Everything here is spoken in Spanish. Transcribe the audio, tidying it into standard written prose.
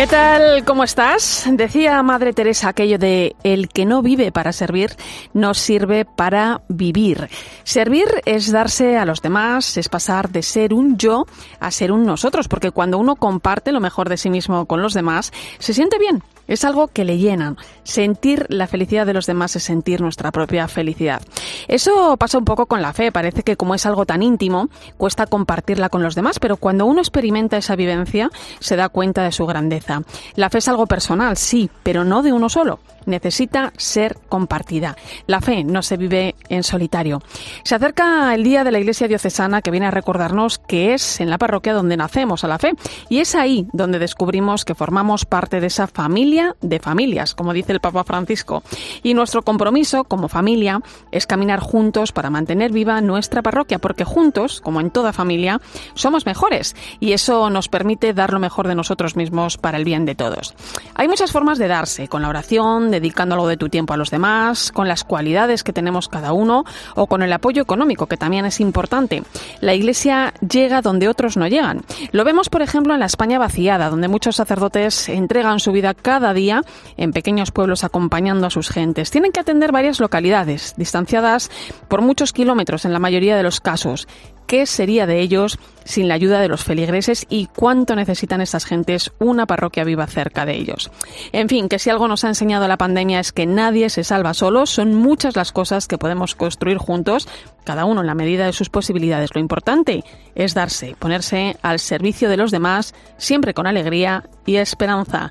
¿Qué tal? ¿Cómo estás? Decía Madre Teresa aquello de el que no vive para servir, no sirve para vivir. Servir es darse a los demás, es pasar de ser un yo a ser un nosotros, porque cuando uno comparte lo mejor de sí mismo con los demás, se siente bien. Es algo que le llena. Sentir la felicidad de los demás es sentir nuestra propia felicidad. Eso pasa un poco con la fe. Parece que como es algo tan íntimo, cuesta compartirla con los demás, pero cuando uno experimenta esa vivencia, se da cuenta de su grandeza. La fe es algo personal, sí, pero no de uno solo. Necesita ser compartida. La fe no se vive en solitario. Se acerca el día de la Iglesia Diocesana, que viene a recordarnos que es en la parroquia donde nacemos a la fe, y es ahí donde descubrimos que formamos parte de esa familia de familias, como dice el Papa Francisco. Y nuestro compromiso como familia es caminar juntos para mantener viva nuestra parroquia, porque juntos, como en toda familia, somos mejores, y eso nos permite dar lo mejor de nosotros mismos para el bien de todos. Hay muchas formas de darse, con la oración, dedicando algo de tu tiempo a los demás, con las cualidades que tenemos cada uno o con el apoyo económico, que también es importante. La Iglesia llega donde otros no llegan. Lo vemos, por ejemplo, en la España vaciada, donde muchos sacerdotes entregan su vida cada día en pequeños pueblos acompañando a sus gentes. Tienen que atender varias localidades, distanciadas por muchos kilómetros en la mayoría de los casos. ¿Qué sería de ellos sin la ayuda de los feligreses y cuánto necesitan estas gentes una parroquia viva cerca de ellos? En fin, que si algo nos ha enseñado la pandemia es que nadie se salva solo, son muchas las cosas que podemos construir juntos, cada uno en la medida de sus posibilidades. Lo importante es darse, ponerse al servicio de los demás, siempre con alegría y esperanza.